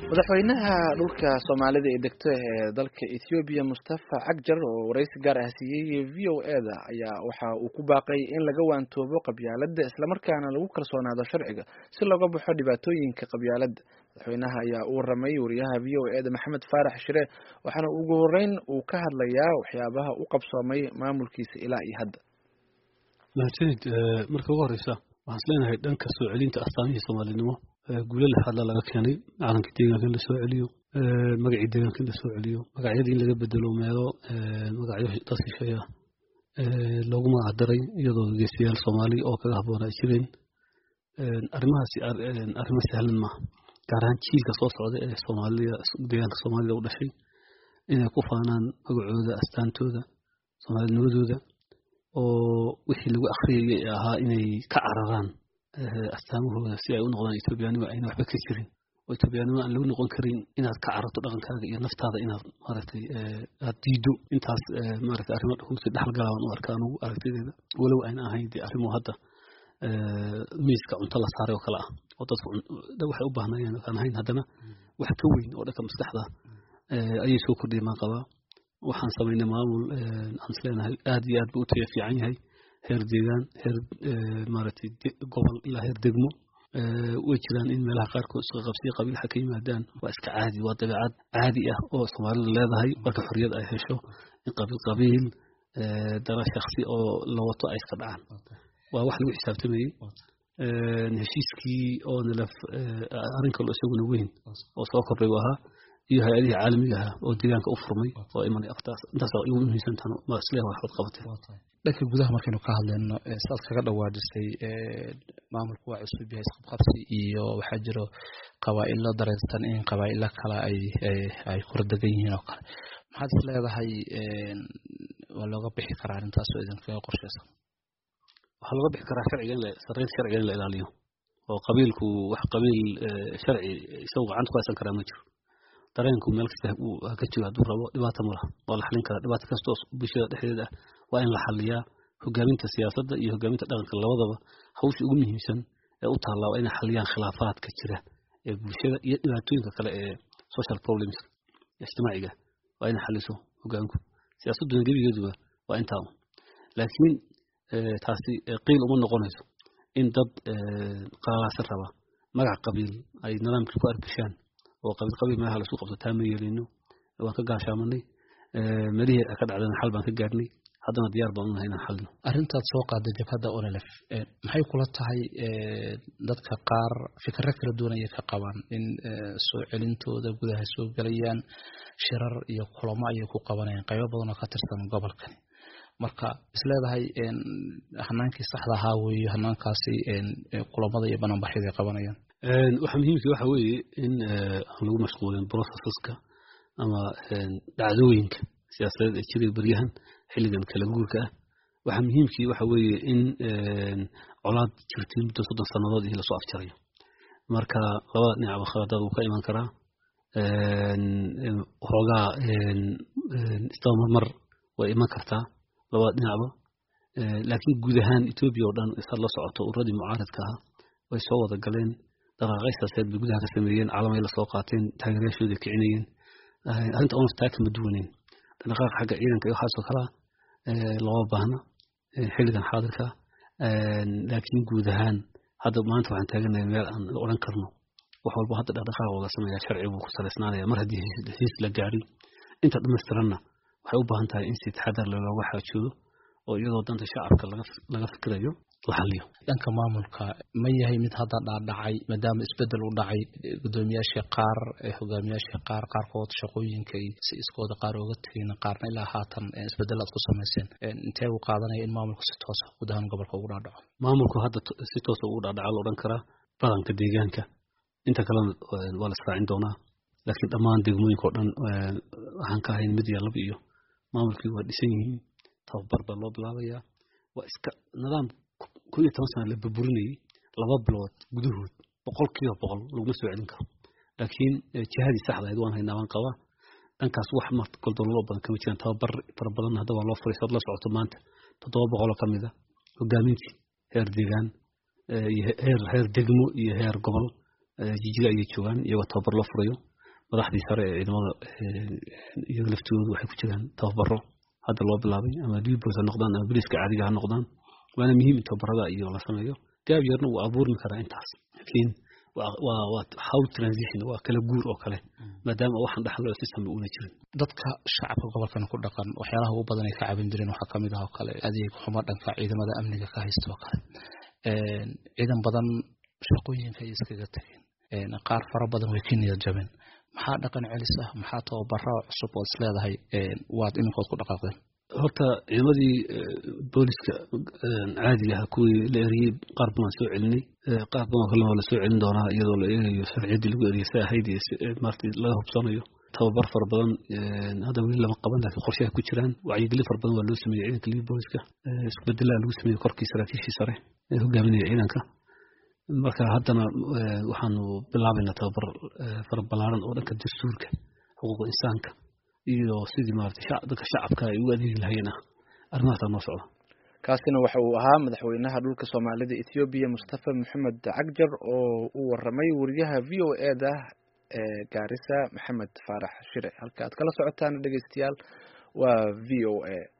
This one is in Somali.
madaxweynaha dhulka Soomaalida ee degto ee dalka Ethiopia Mustafa Cagjar oo wareysi gaar ah siiyay VOA-da ayaa waxa uu ku baaqay in laga waantoobo qabyaaladda isla markaana lagu kalsoonaado sharciga si looga baxo dhibaatooyinka qabyaaladda. Madaxweynaha ayaa u waramay wariyaha VOA-da Maxamed Faarax Shire waxaana ugu horeyn uu ka hadlayaa waxyaabaha uu qabsoomay maamulkiisa ilaa iyo hadda. mahadsanid marka ugu horeysa waxaan isleeyahay dhanka soo celinta astaamihii Soomaalinimo guulal hadda laga keenay calanka deegaanka la soo celiyo magacii deegaanka la soo celiyo magacyadii in laga bedelo meelo magacyo dadka shaqeeya loogu magac daray iyadoo geesiyaal Soomaali oo kaga habboonaa jireen arrimahaasi arrimo sahlan ma gaar ahaan jiilka soo socda ee Soomaaliya deegaanka Soomaalida u dhashay inay ku faanaan magacooda astaantooda Soomaalinimadooda oo wixii lagu akhriyay ahaa inay ka cararaan astaamahooda si ay u noqdaan Etoobiyaanimo ayna waxba ka jirin oo Etoobiyaanimo aan lagu noqon karin inaad ka cararto dhaqankaaga iyo naftaada inaad maaragtay aad diido intaas maaragtay arrimo dhaqanka dhaxalgalaawan u arkaan ugu aragtideeda walow ayna ahayn arrimo hadda miiska cunto la saaray oo kala ah oo dadku waxay u baahnayeen aan ahayn haddana wax ka weyn oo dhanka maskaxda ayay soo kordhiyeen maan qabaa waxaan samaynay maamul aan isleenahay aad iyo aad buu u tayo fiican yahay heer deegaan heer maaragtay gobol ilaa heer degmo way jiraan in meelaha qaarkood isqa qabsiga qabiilka ka yimaadaan waa iska caadi waa dabeecad caadi ah oo Soomaalidu leedahay marka xorriyad ay hesho in qabiil dara shakhsi oo la wato ay iska dhacaan waa wax lagu xisaabtamayay heshiiskii oo nalaf arrinka loo isaguna weyn oo soo kordhay waxa iyo hay'adaha caalamiga ah oo deegaanka u furmay oo imanay aftaas intaas oo ugu muhiimsan tahay ma isleeyahay wax qabatay dhanka gudaha markaynu ka hadlayno saad kaga dhawaajisay maamulku waa cusub yahay isqabqabsi iyo waxaa jiro qabaa'ilo dareensan in qabaa'ilo kale ay kordagan yihiin oo kale maxaad is leedahay waa looga bixi karaa arrintaas oo idinkaga qorshaysan waxaa looga bixi karaa sarreynta sharciga in la ilaaliyo oo qabiilku wax qabiil sharci isagu gacanta ku haysan karaa ma jiro dareenku meel kasta uu ka jiro hadduu rabo dhibaato ma laha waa la xalin karaa dhibaato kasta oo bulshada dhexdeeda waa in la xaliyaa hogaaminta siyaasadda iyo hogaaminta dhaqanka labadaba hawsha ugu muhiimsan ee u taallaa waa inay xaliyaan khilaafaadka jira ee bulshada iyo dhibaatooyinka kale ee social problems ijtimaaciga waa inay xaliso hogaanku siyaasadduna gebigeeduba waa intaa laakiin taasi qiil uma noqonayso in dad qalalaasan raba magac qabiil ay nidaamka ku arbishaan oo qabiil meelaha la isku qabto taa ma yeelino waan ka gaashaamanay meelihii ka dhacdana xal baan ka gaarnay haddana diyaar baan u nahay inaan xalino arrintaad soo qaaday jabhadda ONLF maxay kula tahay dadka qaar fikirro kala duwan ayay ka qabaan in soo celintooda gudaha soo galayaan shirar iyo kulamo ayay ku qabanayaan qaybo badan oo ka tirsan gobolkani marka isleedahay hanaankii saxda ahaa weeye hanaankaasi kulamada iyo bannaanbaxyada ay qabanayaan waxa muhiimka waxa weeye in aan lagu mashquulin processka ama dhacdooyinka siyaasadeed ee jiray baryahan xilligan kala guurka ah waxa muhiimkii waxa weeye in colaad jirtay muddo 30 sanadood iyo la soo afjarayo marka labada dhinacba khaladad uu ka iman karaa hoogaa istamar way iman kartaa labada dhinacba laakiin guud ahaan Ethiopia oo dhan isla la socoto uradii mucaaradka ah way soo wada galeen dhaqaaqaysaasad bay gudaha ka sameeyeen caalamay la soo qaateen taageerayaashooda kicinayeen arrinta oo taaka maduwaneen dhaqaaqa xagga ciidanka iyo xaasoo kala loo baahna xilligan xaadirka laakiin guud ahaan hadda maanta waxaan taaganahay meel aan oran karno wax walba hadda dhaqaaqa wada sameeyaa sharci buu ku saleysnaanaya mar haddii heshiis la gaari inta dhammaystiranna waxay u baahan tahay in si taxadar looga xaajoodo oo iyadoo danta shacabka laga fikirayo la xaliyo dhanka maamulka ma yahay mid hadda dhacay maadaama isbedel u dhacay gudoomiyaasha qaar hogaamiyaasha qaarkood shaqooyinka si iskooda qaar uga tageen qaarna ilaa haatan isbedelaad ku sameeyeen intee uu qaadanaya in maamulku si toos ah gudaha gobolka ugu dhaadhaco maamulku hadda si toos ah ugu dhaadhaco la oran karaa badanka deegaanka inta kale waa la israacin doonaa laakiin dhammaan degmooyinka oo dhan waxaan ka ahayn mid iyo laba iyo maamulkii waa dhisan yihiin tababar baa loo bilaabayaa waa iska nidaam 11 sano la burburinayay 2 bilood gudahood 100% laguma soo celin karo laakiin jihadii saxda ahayd waan haynaa waan qabaa dhankaas wax ma goldol loo badan kama jiraan tababar fara badan hadda waa loo furay sad la socoto maanta 700 ka mid ah hogaamintii heer deegaan heer degmo iyo heer gobol jijiga ay joogan iyagoo tababar loo furayo madaxdii sare ee ciidamada iyaga laftoodu waxay ku jiraan tababaro hadda loo bilaabay ama dibos ha noqdaan ama biliska caadiga ha noqdaan waana muhiim in tababarada iyo la sameeyo gaab yarna wuu abuurmi karaa intaas laakiin waa how transition waa kala guur oo kale maadaama waxaan dhaxlo system uuna jirin dadka shacabka gobolkan ku dhaqan waxyaalaha ugu badan ay ka caabin jireen waxaa kamid ah oo kale adeeg xumo dhanka ciidamada amniga ka haysto oo kale ciidan badan shaqooyinka ay iskaga tageen qaar fara badan way ka niyad jabeen maxaa dhaqan celis ah maxaa tababaro cusub oo isleedahay waad iminkood ku dhaqaaqdeen horta ciidamadii booliska caadiga ah kuwii la eriyey qaar badan soo celinay qaar badan kalena waa la soo celin doonaa iyadoo la eegayo sharciyadii lagu eriyey si ahayd iyo maartay laga hubsanayo tababar fara badan hadda weli lama qaban laakiin qorshaha ku jiraan wacyigelin fara badan waa loo sameeyey ciidanka libi booliska isku bedelaa lagu sameeyey korkii saraakiishii sare ee hogaaminaya ciidanka marka haddana waxaanu bilaabaynaa tababar fara ballaaran oo dhanka dastuurka xuquuqda insaanka iyo sidii maartay dadka shacabka ay u adeegi lahayeen arrimahaas noo socda kaasina waxa uu ahaa madaxweynaha dhulka Soomaalida Ethiopia Mustafa Maxamed Cagjar oo u waramay wariyaha VOA-da Garissa Maxamed Faarax Shire halka aad kala socotaan dhageystayaal waa VOA